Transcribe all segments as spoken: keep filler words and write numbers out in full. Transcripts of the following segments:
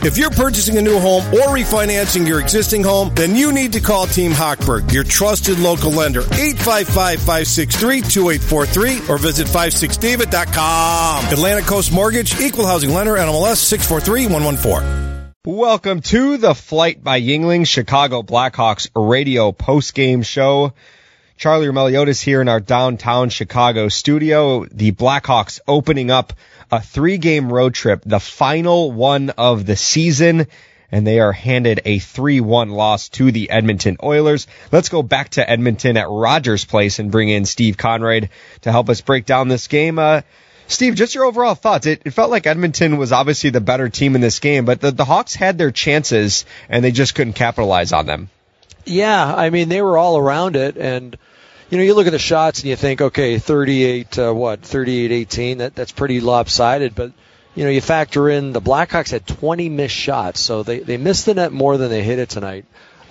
If you're purchasing a new home or refinancing your existing home, then you need to call Team Hochberg, your trusted local lender. eight five five, five six three, two eight four three or visit five six david dot com. Atlantic Coast Mortgage, Equal Housing Lender, N M L S six four three one one four. Welcome to the Flight by Yuengling Chicago Blackhawks radio postgame show. Charlie Meliodas here in our downtown Chicago studio. The Blackhawks opening up a three-game road trip, the final one of the season, and they are handed a three one loss to the Edmonton Oilers. Let's go back to Edmonton at Rogers Place and bring in Steve Conroyd to help us break down this game. Uh, Steve, just your overall thoughts. It, it felt like Edmonton was obviously the better team in this game, but the, the Hawks had their chances, and they just couldn't capitalize on them. Yeah, I mean, they were all around it, and you know, you look at the shots and you think, okay, thirty-eight, uh, what, thirty-eight eighteen, that, that's pretty lopsided. But, you know, you factor in the Blackhawks had twenty missed shots, so they, they missed the net more than they hit it tonight.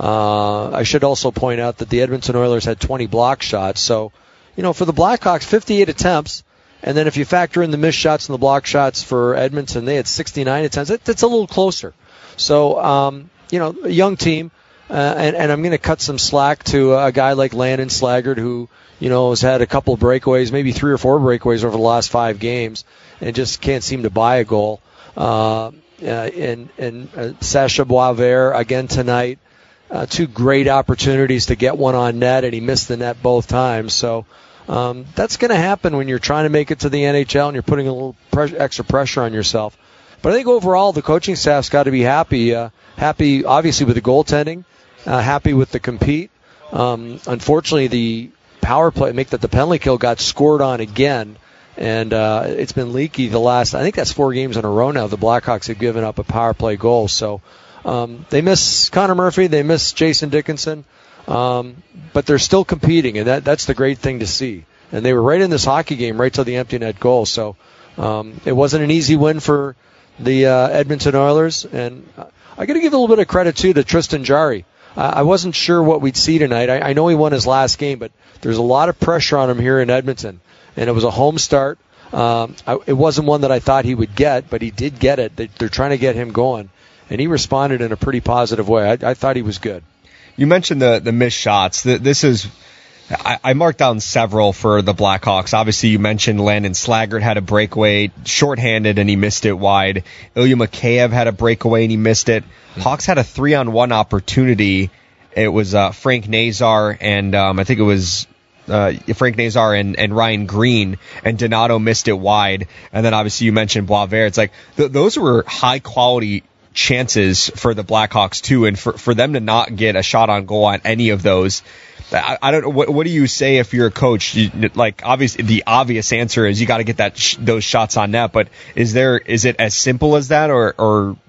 Uh, I should also point out that the Edmonton Oilers had twenty block shots. So, you know, for the Blackhawks, fifty-eight attempts. And then if you factor in the missed shots and the block shots for Edmonton, they had sixty-nine attempts. That, that's a little closer. So, um, you know, a young team. Uh, and, and I'm going to cut some slack to a guy like Landon Slaggert, who, you know, has had a couple of breakaways, maybe three or four breakaways over the last five games, and just can't seem to buy a goal. Uh, uh, and and uh, Sacha Boisvert, again tonight, uh, two great opportunities to get one on net, and he missed the net both times. So um, that's going to happen when you're trying to make it to the N H L and you're putting a little pressure, extra pressure on yourself. But I think overall the coaching staff's got to be happy, uh, happy obviously with the goaltending. Uh, happy with the compete. Um, unfortunately, the power play, make that the penalty kill got scored on again, and uh, it's been leaky the last, I think that's four games in a row now. The Blackhawks have given up a power play goal. So um, they miss Connor Murphy, they miss Jason Dickinson, um, but they're still competing, and that, that's the great thing to see. And they were right in this hockey game, right to the empty net goal. So um, it wasn't an easy win for the uh, Edmonton Oilers, and I got to give a little bit of credit, too, to Tristan Jarry. I wasn't sure what we'd see tonight. I, I know he won his last game, but there's a lot of pressure on him here in Edmonton. And it was a home start. Um, I, it wasn't one that I thought he would get, but he did get it. They, they're trying to get him going. And he responded in a pretty positive way. I, I thought he was good. You mentioned the, the missed shots. This is, I, I marked down several for the Blackhawks. Obviously, you mentioned Landon Slaggert had a breakaway, shorthanded, and he missed it wide. Ilya Mikheyev had a breakaway, and he missed it. Hawks had a three-on-one opportunity. It was uh, Frank Nazar and um, I think it was uh, Frank Nazar and, and Ryan Green, and Donato missed it wide. And then obviously you mentioned Boisvert. It's like th- those were high-quality chances for the Blackhawks too, and for, for them to not get a shot on goal on any of those. I, I don't know. What, what do you say if you're a coach? You, like, obviously, the obvious answer is you got to get that sh- those shots on net. But is there is it as simple as that, or or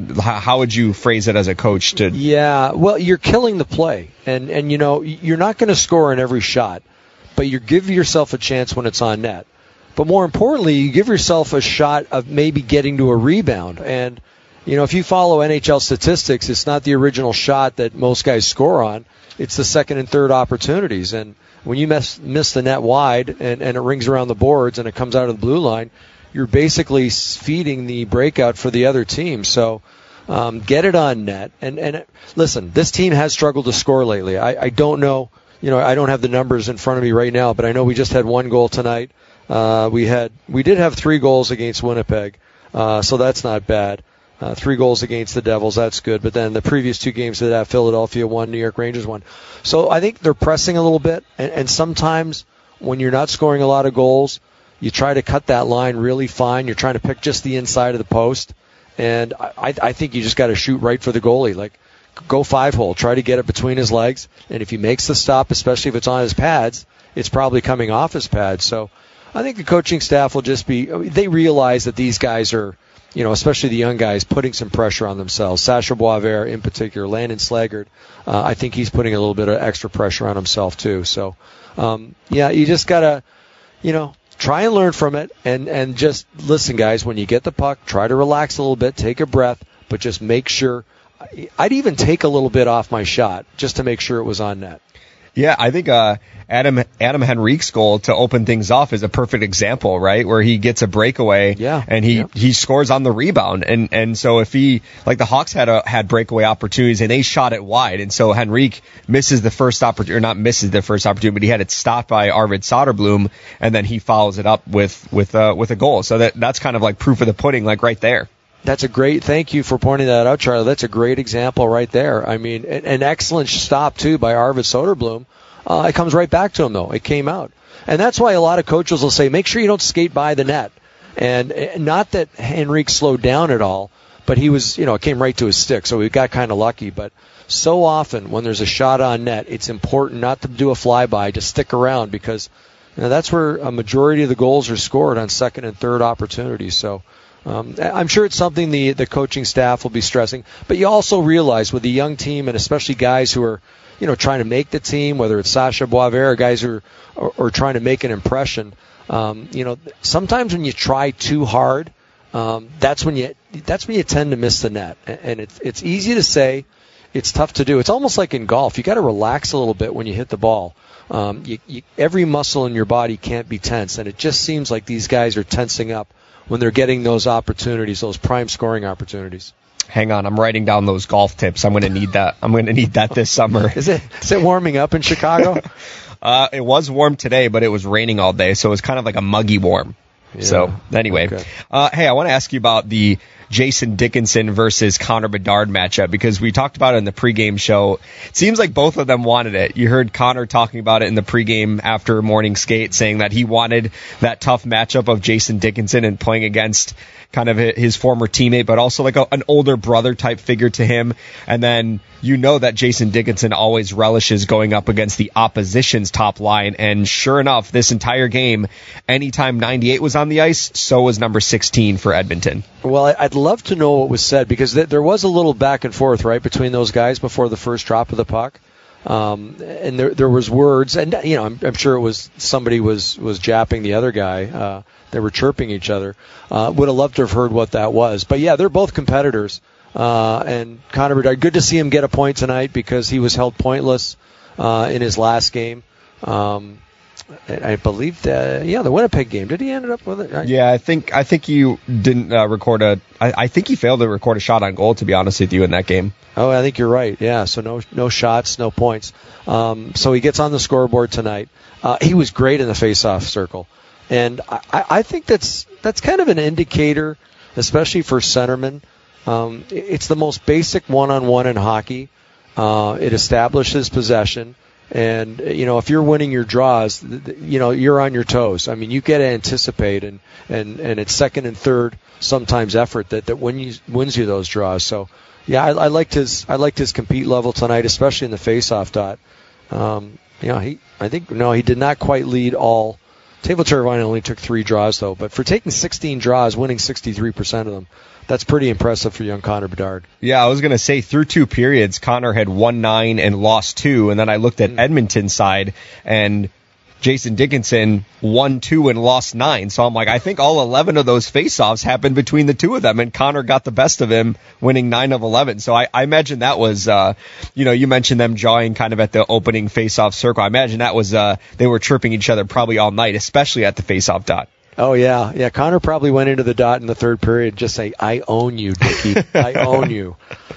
how would you phrase it as a coach? To yeah, well, you're killing the play, and and you know you're not going to score in every shot, but you give yourself a chance when it's on net. But more importantly, you give yourself a shot of maybe getting to a rebound. And you know, if you follow N H L statistics, it's not the original shot that most guys score on. It's the second and third opportunities. And when you miss, miss the net wide and, and it rings around the boards and it comes out of the blue line, you're basically feeding the breakout for the other team. So um, get it on net. And, and listen, this team has struggled to score lately. I, I don't know, you know, I don't have the numbers in front of me right now, but I know we just had one goal tonight. Uh, we had we did have three goals against Winnipeg, uh, so that's not bad. Uh, three goals against the Devils, that's good. But then the previous two games to that, Philadelphia won, New York Rangers won. So I think they're pressing a little bit, and, and sometimes when you're not scoring a lot of goals, you try to cut that line really fine. You're trying to pick just the inside of the post, and I, I think you just got to shoot right for the goalie. Like, go five-hole, try to get it between his legs, and if he makes the stop, especially if it's on his pads, it's probably coming off his pads. So I think the coaching staff will just be, they realize that these guys are, you know, especially the young guys, putting some pressure on themselves. Sacha Boisvert in particular, Landon Slaggert, uh, I think he's putting a little bit of extra pressure on himself too. So, um, yeah, you just got to, you know, try and learn from it, and, and just listen, guys, when you get the puck, try to relax a little bit, take a breath, but just make sure. I'd even take a little bit off my shot just to make sure it was on net. Yeah, I think uh, Adam Adam Henrique's goal to open things off is a perfect example, right? Where he gets a breakaway, yeah, and he, yeah. he scores on the rebound, and and so if he like the Hawks had a, had breakaway opportunities and they shot it wide, and so Henrique misses the first opportunity, or not misses the first opportunity, but he had it stopped by Arvid Soderblom, and then he follows it up with with uh, with a goal. So that that's kind of like proof of the pudding, like right there. That's a great, thank you for pointing that out, Charlie. That's a great example right there. I mean, an, an excellent stop, too, by Arvid Soderblom. Uh, it comes right back to him, though. It came out. And that's why a lot of coaches will say, make sure you don't skate by the net. And, and not that Henrique slowed down at all, but he was, you know, it came right to his stick, so we got kind of lucky. But so often when there's a shot on net, it's important not to do a flyby, to stick around, because you know, that's where a majority of the goals are scored on second and third opportunities. So Um, I'm sure it's something the, the coaching staff will be stressing, but you also realize with the young team, and especially guys who are, you know, trying to make the team, whether it's Sasha Boisvert or guys who are, or, or trying to make an impression, um, you know, sometimes when you try too hard, um, that's when you that's when you tend to miss the net, and it's it's easy to say, it's tough to do. It's almost like in golf, you got to relax a little bit when you hit the ball. Um, you, you, every muscle in your body can't be tense, and it just seems like these guys are tensing up when they're getting those opportunities, those prime scoring opportunities. Hang on, I'm writing down those golf tips. I'm going to need that. I'm going to need that this summer. Is it is it warming up in Chicago? uh, it was warm today, but it was raining all day, so it was kind of like a muggy warm. Yeah, so anyway, okay. uh, hey, I want to ask you about the Jason Dickinson versus Connor Bedard matchup, because we talked about it in the pregame show. It seems like both of them wanted it. You heard Connor talking about it in the pregame after morning skate, saying that he wanted that tough matchup of Jason Dickinson and playing against kind of his former teammate, but also like a, an older brother type figure to him. And then you know that Jason Dickinson always relishes going up against the opposition's top line. And sure enough, this entire game, anytime ninety-eight was on the ice, so was number sixteen for Edmonton. Well, I'd love to know what was said, because th- there was a little back and forth, right, between those guys before the first drop of the puck. Um, and there there was words, and you know, I'm, I'm sure it was somebody was was japping the other guy. Uh, they were chirping each other. Uh, would have loved to have heard what that was. But yeah, they're both competitors. Uh, and Connor Bedard, good to see him get a point tonight, because he was held pointless uh, in his last game. Um, I believe that, yeah, the Winnipeg game. Did he end up with it? Yeah, I think I think you didn't uh, record a. I, I think he failed to record a shot on goal, to be honest with you, in that game. Oh, I think you're right. Yeah, so no no shots, no points. Um, so he gets on the scoreboard tonight. Uh, he was great in the face-off circle, and I, I think that's that's kind of an indicator, especially for centermen. Um, it's the most basic one-on-one in hockey. Uh, it establishes possession. And, you know, if you're winning your draws, you know, you're on your toes. I mean, you get to anticipate, and, and, and it's second and third, sometimes effort that, that win you, wins you those draws. So, yeah, I, I liked his I liked his compete level tonight, especially in the face-off dot. Um, you know, he I think, no, he did not quite lead all. Teuvo Teravainen only took three draws, though. But for taking sixteen draws, winning sixty-three percent of them, that's pretty impressive for young Connor Bedard. Yeah, I was going to say, through two periods, Connor had won nine and lost two, and then I looked at Edmonton's side, and Jason Dickinson won two and lost nine. So I'm like, I think all eleven of those faceoffs happened between the two of them, and Connor got the best of him, winning nine of eleven. So I, I imagine that was, uh, you know, you mentioned them jawing kind of at the opening faceoff circle. I imagine that was, uh, they were chirping each other probably all night, especially at the faceoff dot. Oh, yeah. Yeah, Connor probably went into the dot in the third period just say, I own you, Dickie. I own you.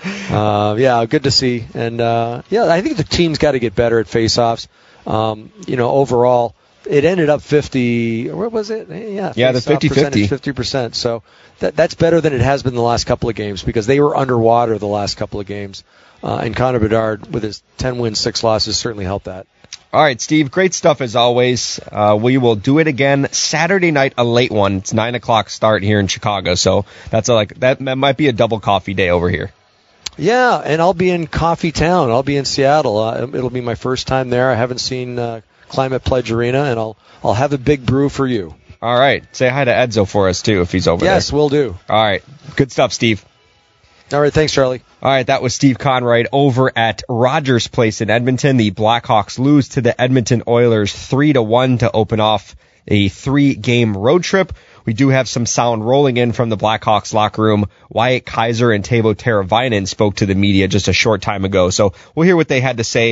Uh, yeah, good to see. And, uh, yeah, I think the team's got to get better at faceoffs. Um, you know, overall, it ended up fifty, what was it? Yeah, yeah, the fifty-fifty. fifty percent. So that, that's better than it has been the last couple of games, because they were underwater the last couple of games. Uh, and Connor Bedard, with his ten wins, six losses, certainly helped that. All right, Steve, great stuff as always. Uh, we will do it again Saturday night, a late one. It's nine o'clock start here in Chicago, so that's a, like that, that might be a double coffee day over here. Yeah, and I'll be in Coffee Town. I'll be in Seattle. Uh, it'll be my first time there. I haven't seen uh, Climate Pledge Arena, and I'll I'll have a big brew for you. All right, say hi to Edzo for us too if he's over yes, there. Yes, we'll do. All right, good stuff, Steve. All right, thanks, Charlie. All right, that was Steve Conroy over at Rogers Place in Edmonton. The Blackhawks lose to the Edmonton Oilers three to one to open off a three-game road trip. We do have some sound rolling in from the Blackhawks locker room. Wyatt Kaiser and Teuvo Teravainen spoke to the media just a short time ago, so we'll hear what they had to say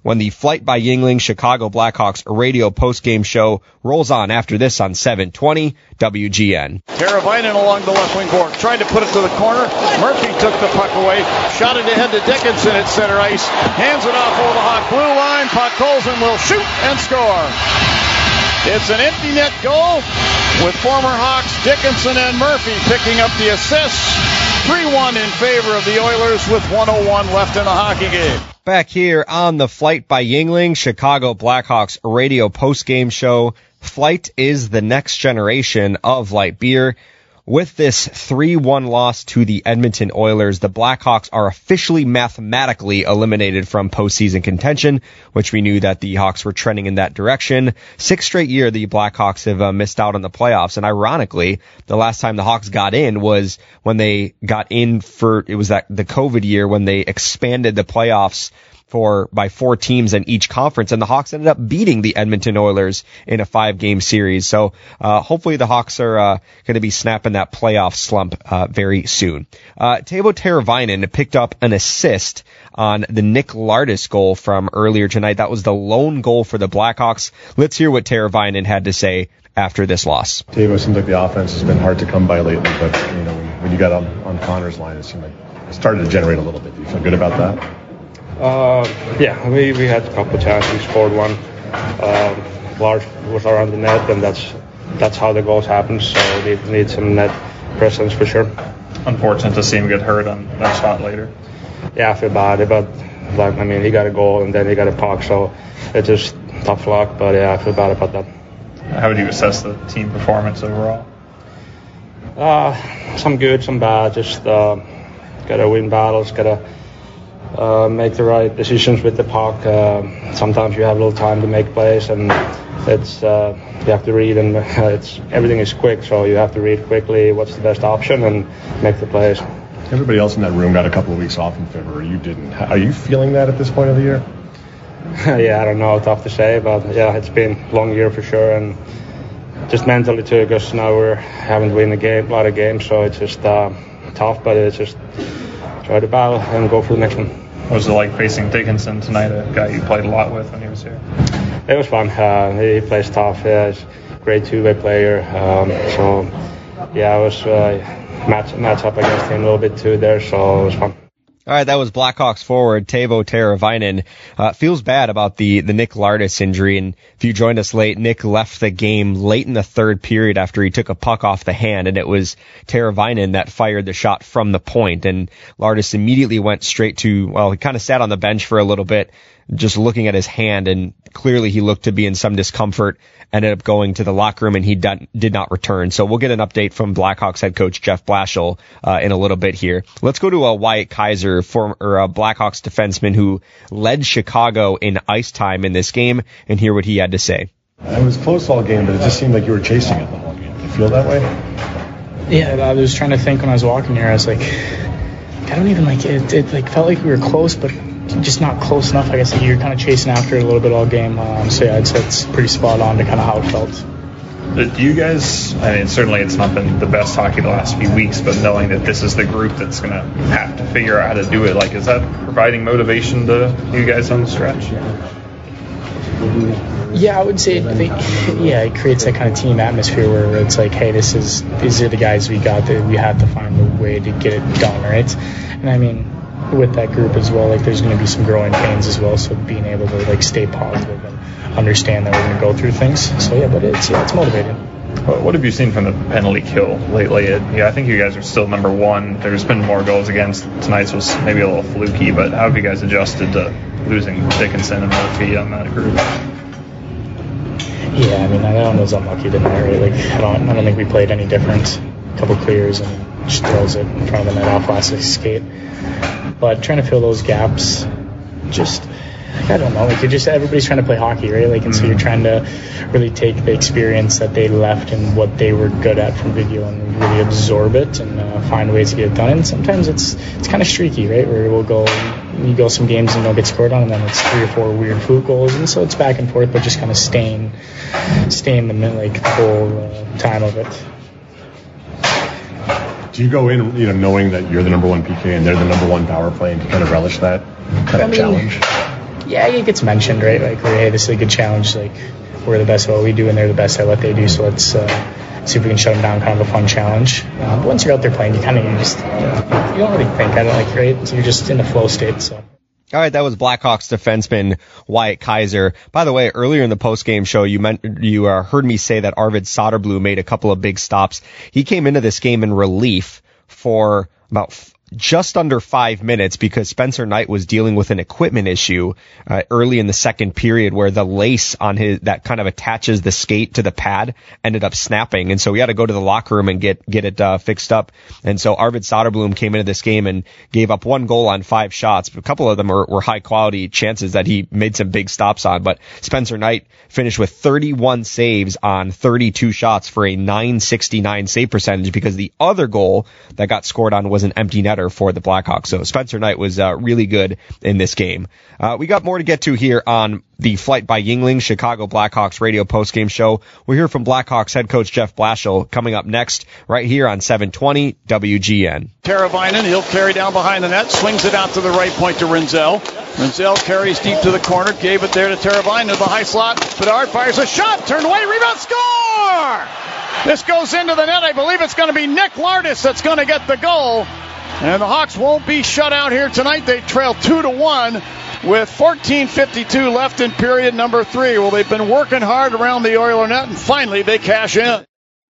when the Flight by Yuengling Chicago Blackhawks radio postgame show rolls on after this on seven twenty W G N. Teravainen along the left wing board, tried to put it to the corner. Murphy took the puck away, shot it ahead to Dickinson at center ice, hands it off over the Hawk blue line. Puck goes and will shoot and score. It's an empty net goal with former Hawks Dickinson and Murphy picking up the assists. three one in favor of the Oilers with one oh one left in the hockey game. Back here on the Flight by Yuengling Chicago Blackhawks radio postgame show. Flight is the next generation of light beer. With this three one loss to the Edmonton Oilers, the Blackhawks are officially mathematically eliminated from postseason contention, which we knew that the Hawks were trending in that direction. Sixth straight year the Blackhawks have uh, missed out on the playoffs, and ironically, the last time the Hawks got in was when they got in for, it was that the COVID year when they expanded the playoffs for by four teams in each conference, and the Hawks ended up beating the Edmonton Oilers in a five-game series. So uh, hopefully the Hawks are uh, going to be snapping that playoff slump uh, very soon. Uh, Teuvo Teravainen picked up an assist on the Nick Lardis goal from earlier tonight. That was the lone goal for the Blackhawks. Let's hear what Teravainen had to say after this loss. Teuvo, seems like the offense has been hard to come by lately, but you know when, when you got on, on Connor's line, it seemed like it started to generate a little bit. Do you feel good about that? Uh, yeah, we, we had a couple of chances. We scored one. Um, Large was around the net, and that's that's how the goals happen. So we need some net presence for sure. Unfortunate to see him get hurt on that shot later. Yeah, I feel bad, but like I mean, he got a goal and then he got a puck, so it's just tough luck. But yeah, I feel bad about that. How would you assess the team performance overall? Uh, some good, some bad. Just uh, gotta win battles, gotta. Uh, make the right decisions with the puck. Uh, sometimes you have a little time to make plays, and it's uh, you have to read, and it's everything is quick, so you have to read quickly what's the best option and make the plays. Everybody else in that room got a couple of weeks off in February. You didn't. Are you feeling that at this point of the year? Yeah, I don't know. Tough to say, but yeah, it's been a long year for sure, and just mentally too, because now we haven't won a game, a lot of games, so it's just uh, tough, but it's just try to battle and go for the next one. What was it like facing Dickinson tonight, a guy you played a lot with when he was here? It was fun. Uh, he plays tough. Yeah, he's a great two-way player. Um, so, yeah, I was uh, match, match up against him a little bit too there, so it was fun. All right, that was Blackhawks forward Teuvo Teravainen. Uh, feels bad about the, the Nick Lardis injury, and if you joined us late, Nick left the game late in the third period after he took a puck off the hand, and it was Teravainen that fired the shot from the point, and Lardis immediately went straight to, well, he kind of sat on the bench for a little bit, just looking at his hand, and clearly he looked to be in some discomfort, ended up going to the locker room, and he did, did not return. So we'll get an update from Blackhawks head coach Jeff Blashill uh, in a little bit here. Let's go to uh, Wyatt Kaiser, former uh, Blackhawks defenseman who led Chicago in ice time in this game, and hear what he had to say. It was close all game, but it just seemed like you were chasing it the whole game. Do you feel that way? Yeah, I was trying to think when I was walking here. I was like, I don't even like it. It like felt like we were close, but just not close enough. I guess like you're kind of chasing after it a little bit all game. Um, so yeah, I'd say it's pretty spot on to kind of how it felt. Do you guys, I mean, certainly it's not been the best hockey the last few weeks, but knowing that this is the group that's going to have to figure out how to do it, like, is that providing motivation to you guys on the stretch? Yeah, I would say, yeah, it creates that kind of team atmosphere where it's like, hey, this is these are the guys we got that we have to find a way to get it done, right? And I mean, with that group as well, like there's going to be some growing pains as well, so being able to like stay positive and understand that we're going to go through things. So yeah, but it's yeah, it's motivating. What have you seen from the penalty kill lately? It, yeah, I think you guys are still number one. There's been more goals against. Tonight's was maybe a little fluky, but how have you guys adjusted to losing Dickinson and Murphy on that group? Yeah, I mean, I don't know, was unlucky tonight, right? Like, I don't, I don't think we played any different. A couple clears and just throws it in front of the net off last skate. But trying to fill those gaps, just, I don't know, like you're just, everybody's trying to play hockey, right? Like, and so you're trying to really take the experience that they left and what they were good at from video and really absorb it and uh, find ways to get it done. And sometimes it's it's kind of streaky, right? Where we'll go, you go some games and you don't get scored on, and then it's three or four weird fluke goals, and so it's back and forth, but just kind of staying, staying the like the whole uh, time of it. Do you go in, you know, knowing that you're the number one P K and they're the number one power play, and to kind of relish that kind I of mean, challenge? yeah, it gets mentioned, right? Like, hey, this is a good challenge. Like, we're the best at what we do, and they're the best at what they do. So let's uh, see if we can shut them down. Kind of a fun challenge. Uh, but once you're out there playing, you kind of just uh, you don't really think. I don't like, right? So you're just in the flow state. So. All right, that was Blackhawks defenseman Wyatt Kaiser. By the way, earlier in the postgame show, you meant you uh, heard me say that Arvid Soderblom made a couple of big stops. He came into this game in relief for about f- just under five minutes because Spencer Knight was dealing with an equipment issue uh, early in the second period where the lace on his that kind of attaches the skate to the pad ended up snapping, and so we had to go to the locker room and get get it uh, fixed up. And so Arvid Soderblom came into this game and gave up one goal on five shots, but a couple of them were, were high quality chances that he made some big stops on. But Spencer Knight finished with thirty-one saves on thirty-two shots for a nine sixty-nine save percentage because the other goal that got scored on was an empty netter for the Blackhawks. So Spencer Knight was uh, really good in this game. Uh, we got more to get to here on the Flight by Yuengling Chicago Blackhawks radio postgame show. We'll hear from Blackhawks head coach Jeff Blashill coming up next right here on seven twenty W G N. Teravainen, he'll carry down behind the net, swings it out to the right point to Rinzel. Rinzel carries deep to the corner, gave it there to Teravainen to the high slot. Bedard fires a shot, turned away, rebound, score! This goes into the net. I believe it's going to be Nick Lardis that's going to get the goal. And the Hawks won't be shut out here tonight. They trail two to one with fourteen fifty-two left in period number three. Well, they've been working hard around the Oiler net, and finally they cash in.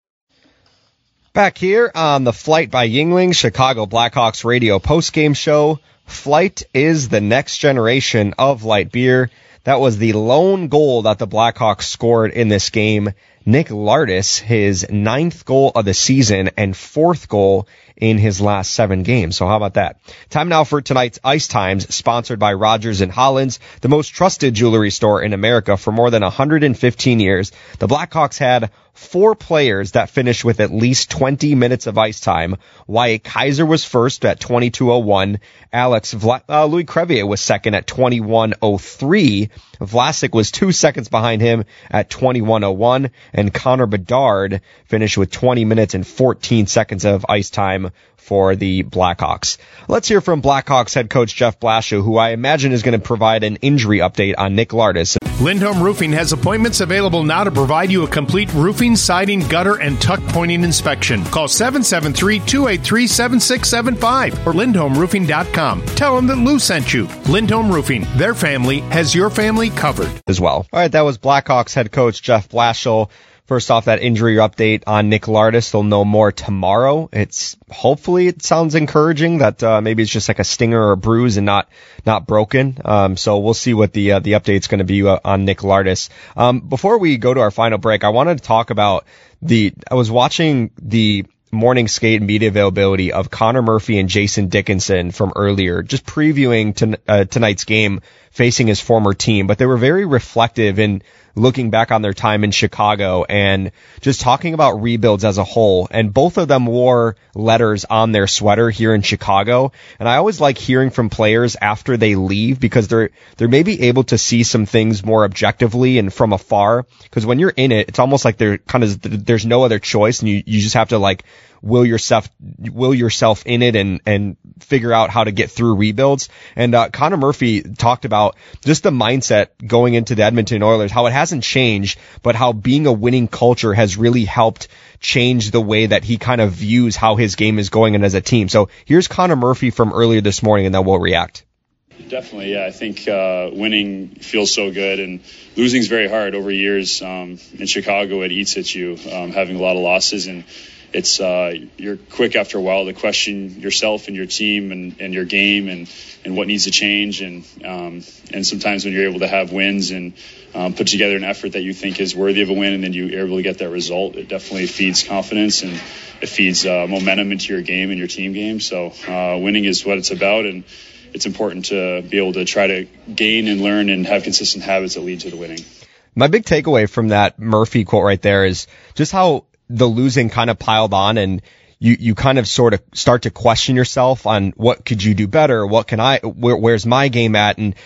Back here on the Flight by Yuengling Chicago Blackhawks radio postgame show. Flight is the next generation of light beer. That was the lone goal that the Blackhawks scored in this game. Nick Lardis, his ninth goal of the season and fourth goal in his last seven games. So how about that? Time now for tonight's Ice Times, sponsored by Rogers and Hollins, the most trusted jewelry store in America for more than one hundred fifteen years. The Blackhawks had four players that finished with at least twenty minutes of ice time. Wyatt Kaiser was first at twenty-two oh one. Alex Vla- uh, Louis Crevier was second at twenty-one oh three. Vlasic was two seconds behind him at twenty-one oh one. And Connor Bedard finished with twenty minutes and fourteen seconds of ice time for the Blackhawks. Let's hear from Blackhawks head coach Jeff Blashill, who I imagine is going to provide an injury update on Nick Lardis. Lindholm Roofing has appointments available now to provide you a complete roofing, siding, gutter, and tuck pointing inspection. Call seven seven three, two eight three, seven six seven five or lindholm roofing dot com. Tell them that Lou sent you. Lindholm Roofing, their family has your family covered. As well. All right, that was Blackhawks head coach Jeff Blashill. First off, that injury update on Nick Lardis. They'll know more tomorrow. It's hopefully it sounds encouraging that uh, maybe it's just like a stinger or a bruise and not not broken. Um, so we'll see what the uh, the update's going to be uh, on Nick Lardis. Um, before we go to our final break, I wanted to talk about the. I was watching the morning skate media availability of Connor Murphy and Jason Dickinson from earlier, just previewing to, uh, tonight's game facing his former team. But they were very reflective in looking back on their time in Chicago and just talking about rebuilds as a whole. And both of them wore letters on their sweater here in Chicago. And I always like hearing from players after they leave because they're, they're maybe able to see some things more objectively and from afar. Because when you're in it, it's almost like there kind of, there's no other choice and you, you just have to like will yourself, will yourself in it and, and figure out how to get through rebuilds. And, uh, Connor Murphy talked about just the mindset going into the Edmonton Oilers, how it hasn't changed, but how being a winning culture has really helped change the way that he kind of views how his game is going and as a team. So here's Connor Murphy from earlier this morning and then we'll react. Definitely, yeah. I think uh, winning feels so good, and losing is very hard over years. Um, in Chicago, it eats at you, um, having a lot of losses, and it's uh, you're quick after a while to question yourself and your team and, and your game and, and what needs to change. And um, and sometimes when you're able to have wins and um, put together an effort that you think is worthy of a win, and then you're able to get that result, it definitely feeds confidence and it feeds uh, momentum into your game and your team game. So uh, winning is what it's about, and it's important to be able to try to gain and learn and have consistent habits that lead to the winning. My big takeaway from that Murphy quote right there is just how the losing kind of piled on and you, you kind of sort of start to question yourself on what could you do better? What can I, where, where's my game at? And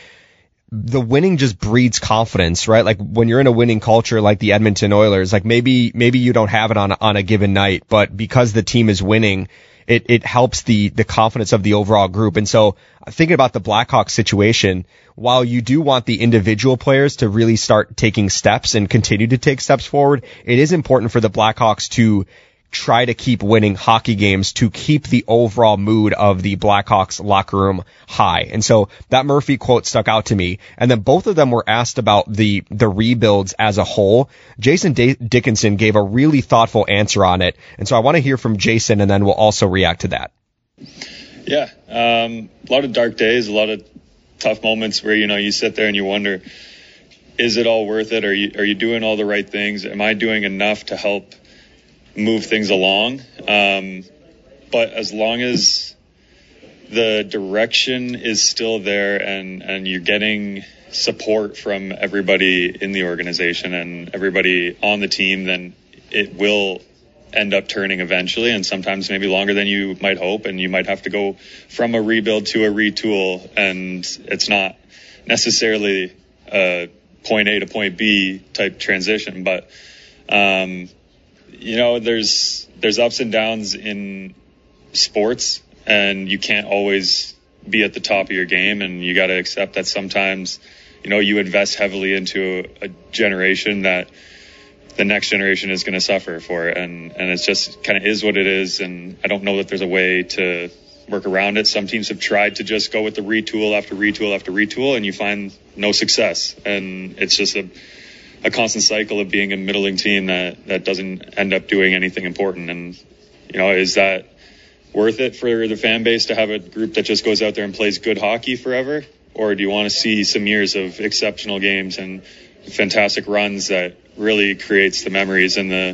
the winning just breeds confidence, right? Like when you're in a winning culture like the Edmonton Oilers, like maybe, maybe you don't have it on, on a given night, but because the team is winning, it, it helps the, the confidence of the overall group. And so thinking about the Blackhawks situation, while you do want the individual players to really start taking steps and continue to take steps forward, it is important for the Blackhawks to try to keep winning hockey games to keep the overall mood of the Blackhawks locker room high. And so that Murphy quote stuck out to me. And then both of them were asked about the, the rebuilds as a whole. Jason D- Dickinson gave a really thoughtful answer on it. And so I want to hear from Jason, and then we'll also react to that. Yeah. Um, a lot of dark days, a lot of tough moments where, you know, you sit there and you wonder, is it all worth it? Are you, are you doing all the right things? Am I doing enough to help move things along? Um, but as long as the direction is still there and, and you're getting support from everybody in the organization and everybody on the team, then it will end up turning eventually, and sometimes maybe longer than you might hope, and you might have to go from a rebuild to a retool, and it's not necessarily a point A to point B type transition, but um, you know, there's there's ups and downs in sports, and you can't always be at the top of your game, and you got to accept that sometimes, you know, you invest heavily into a, a generation that the next generation is going to suffer for, and and it's just kind of is what it is, and I don't know that there's a way to work around it. Some teams have tried to just go with the retool after retool after retool, and you find no success, and it's just a a constant cycle of being a middling team that, that doesn't end up doing anything important. And, you know, is that worth it for the fan base to have a group that just goes out there and plays good hockey forever? Or do you want to see some years of exceptional games and fantastic runs that really creates the memories and the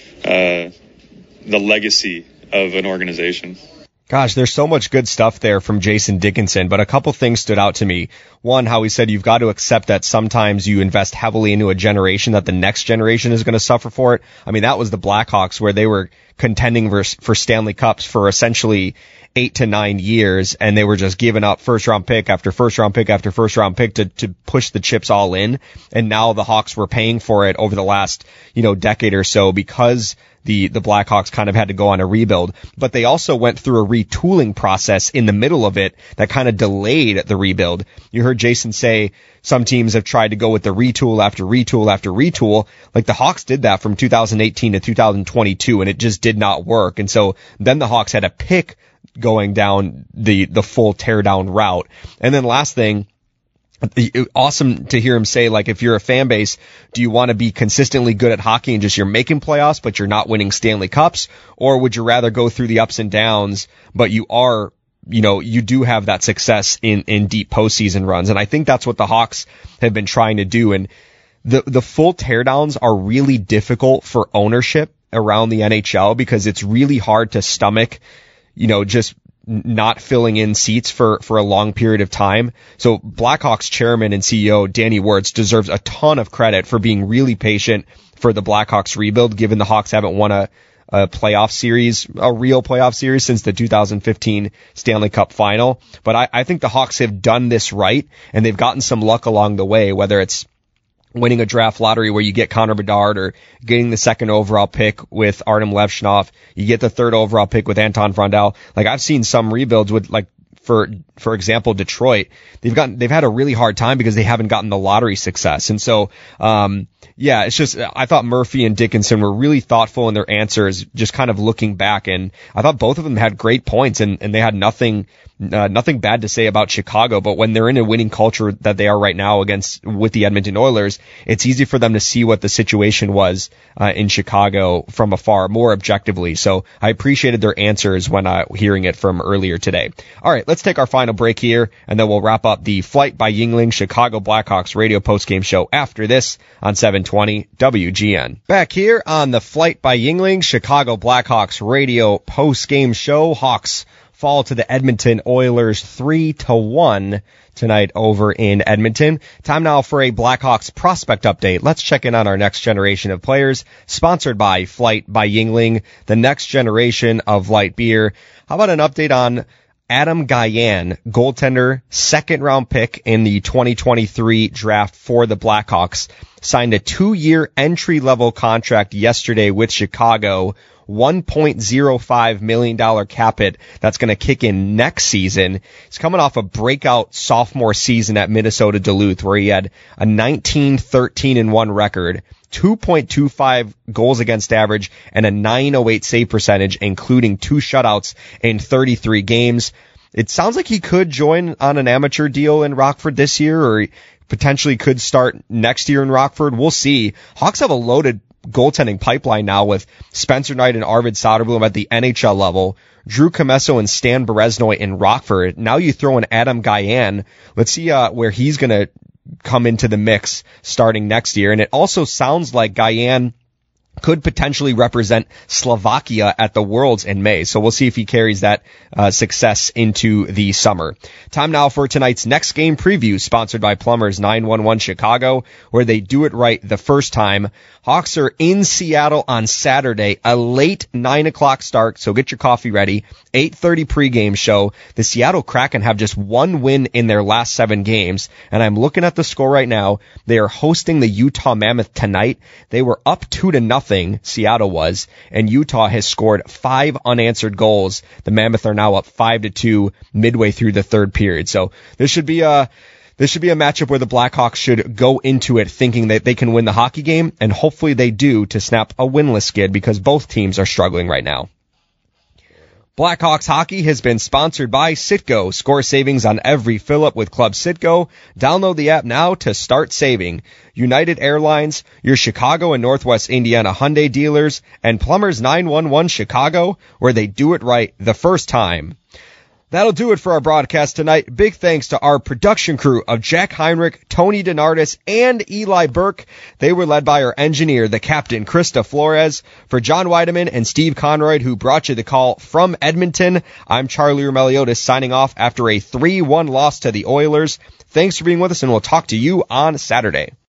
uh, the legacy of an organization? Gosh, there's so much good stuff there from Jason Dickinson, but a couple things stood out to me. One, how he said you've got to accept that sometimes you invest heavily into a generation that the next generation is going to suffer for it. I mean, that was the Blackhawks, where they were contending for, for Stanley Cups for essentially eight to nine years, and they were just giving up first round pick after first round pick after first round pick to, to push the chips all in. And now the Hawks were paying for it over the last, you know, decade or so because the, the Blackhawks kind of had to go on a rebuild. But they also went through a retooling process in the middle of it that kind of delayed the rebuild. You heard Jason say some teams have tried to go with the retool after retool after retool. Like the Hawks did that from two thousand eighteen to two thousand twenty-two, and it just did not work. And so then the Hawks had to pick going down the, the full teardown route. And then last thing, awesome to hear him say, like, if you're a fan base, do you want to be consistently good at hockey and just you're making playoffs, but you're not winning Stanley Cups? Or would you rather go through the ups and downs, but you are, you know, you do have that success in, in deep postseason runs? And I think that's what the Hawks have been trying to do. And the, the full teardowns are really difficult for ownership around the N H L because it's really hard to stomach, you know, just not filling in seats for, for a long period of time. So Blackhawks chairman and C E O Danny Wirtz deserves a ton of credit for being really patient for the Blackhawks rebuild, given the Hawks haven't won a, a playoff series, a real playoff series since the two thousand fifteen Stanley Cup final. But I, I think the Hawks have done this right, and they've gotten some luck along the way, whether it's winning a draft lottery where you get Connor Bedard, or getting the second overall pick with Artem Levshunov. You get the third overall pick with Anton Frondel. Like, I've seen some rebuilds with, like, for, for example, Detroit. They've gotten, they've had a really hard time because they haven't gotten the lottery success. And so, um, yeah, it's just, I thought Murphy and Dickinson were really thoughtful in their answers, just kind of looking back. And I thought both of them had great points, and, and they had nothing, uh, nothing bad to say about Chicago. But when they're in a winning culture that they are right now against, with the Edmonton Oilers, it's easy for them to see what the situation was, uh, in Chicago from afar, more objectively. So I appreciated their answers when, uh, hearing it from earlier today. All right, let's take our final break here, and then we'll wrap up the Flight by Yuengling Chicago Blackhawks radio postgame show after this on seven twenty W G N. Back here on the Flight by Yuengling Chicago Blackhawks radio postgame show. Hawks fall to the Edmonton Oilers three to one tonight over in Edmonton. Time now for a Blackhawks prospect update. Let's check in on our next generation of players, sponsored by Flight by Yuengling, the next generation of light beer. How about an update on Adam Gajan, goaltender, second round pick in the twenty twenty-three draft for the Blackhawks, signed a two-year entry-level contract yesterday with Chicago, one point oh five million dollars cap hit that's going to kick in next season. He's coming off a breakout sophomore season at Minnesota Duluth where he had a nineteen thirteen and one record, two point two five goals against average, and a nine oh eight save percentage, including two shutouts in thirty-three games. It sounds like he could join on an amateur deal in Rockford this year, or he potentially could start next year in Rockford. We'll see. Hawks have a loaded goaltending pipeline now with Spencer Knight and Arvid Soderblom at the N H L level, Drew Comesso and Stan Bereznoy in Rockford. Now you throw in Adam Guyan. Let's see uh, where he's going to come into the mix starting next year. And it also sounds like Guyan could potentially represent Slovakia at the Worlds in May. So we'll see if he carries that uh, success into the summer. Time now for tonight's next game preview, sponsored by Plumbers nine one one Chicago, where they do it right the first time. Hawks are in Seattle on Saturday, a late nine o'clock start, so get your coffee ready. eight thirty pregame show. The Seattle Kraken have just one win in their last seven games, and I'm looking at the score right now. They are hosting the Utah Mammoth tonight. They were up two to nothing, Seattle was, and Utah has scored five unanswered goals. The Mammoth are now up five to two midway through the third period. So this should be a This should be a matchup where the Blackhawks should go into it thinking that they can win the hockey game, and hopefully they do to snap a winless skid because both teams are struggling right now. Blackhawks hockey has been sponsored by Citgo. Score savings on every fill-up with Club Citgo. Download the app now to start saving. United Airlines, your Chicago and Northwest Indiana Hyundai dealers, and Plumbers nine one one Chicago, where they do it right the first time. That'll do it for our broadcast tonight. Big thanks to our production crew of Jack Heinrich, Tony DeNardis, and Eli Burke. They were led by our engineer, the captain, Krista Flores. For John Weideman and Steve Conroy, who brought you the call from Edmonton, I'm Charlie Meliodas signing off after a three one loss to the Oilers. Thanks for being with us, and we'll talk to you on Saturday.